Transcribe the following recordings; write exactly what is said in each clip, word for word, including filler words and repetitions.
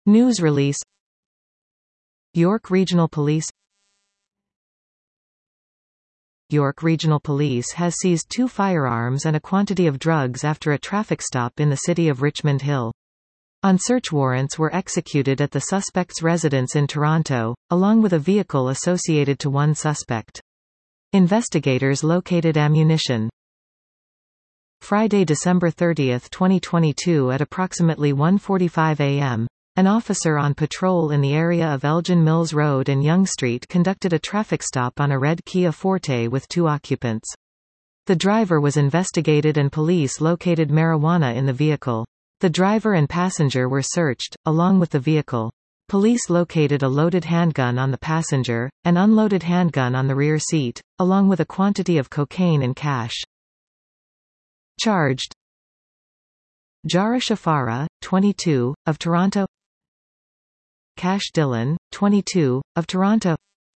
News release. York Regional Police. York Regional Police has seized two firearms and a quantity of drugs after a traffic stop in the city of Richmond Hill. On search warrants were executed at the suspect's residence in Toronto, along with a vehicle associated to one suspect. Investigators located ammunition. Friday, December thirtieth, twenty twenty-two at approximately one forty-five a m, an officer on patrol in the area of Elgin Mills Road and Yonge Street conducted a traffic stop on a red Kia Forte with two occupants. The driver was investigated and police located marijuana in the vehicle. The driver and passenger were searched, along with the vehicle. Police located a loaded handgun on the passenger, an unloaded handgun on the rear seat, along with a quantity of cocaine and cash. Charged: Jara Shafara, twenty-two, of Toronto. Cash Dillon, twenty-two, of Toronto.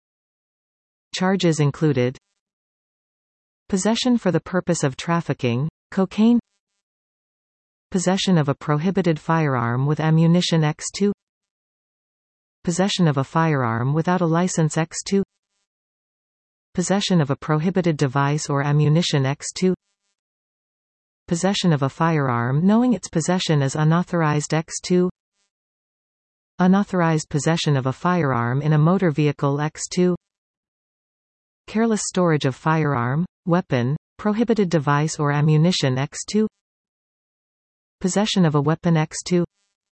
Charges included possession for the purpose of trafficking, cocaine, possession of a prohibited firearm with ammunition by two, possession of a firearm without a license by two, possession of a prohibited device or ammunition by two, possession of a firearm knowing its possession is unauthorized by two, unauthorized possession of a firearm in a motor vehicle by two, careless storage of firearm, weapon, prohibited device or ammunition by two, possession of a weapon by two,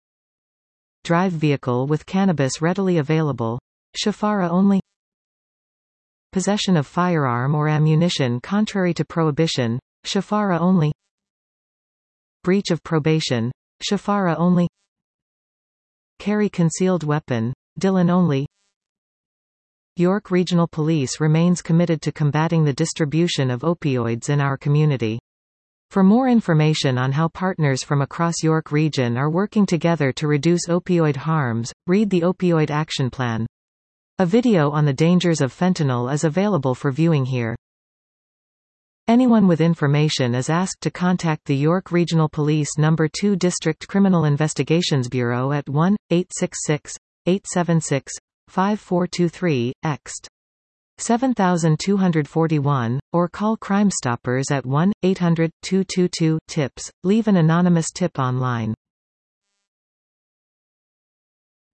drive vehicle with cannabis readily available, Shafara only, possession of firearm or ammunition contrary to prohibition, Shafara only, breach of probation, Shafara only, carry concealed weapon, Dillon only. York Regional Police remains committed to combating the distribution of opioids in our community. For more information on how partners from across York Region are working together to reduce opioid harms, read the Opioid Action Plan. A video on the dangers of fentanyl is available for viewing here. Anyone with information is asked to contact the York Regional Police Number two District Criminal Investigations Bureau at one eight six six, eight seven six, five four two three, ext. seven two four one, or call Crime Stoppers at one eight hundred, two two two, TIPS. Leave an anonymous tip online.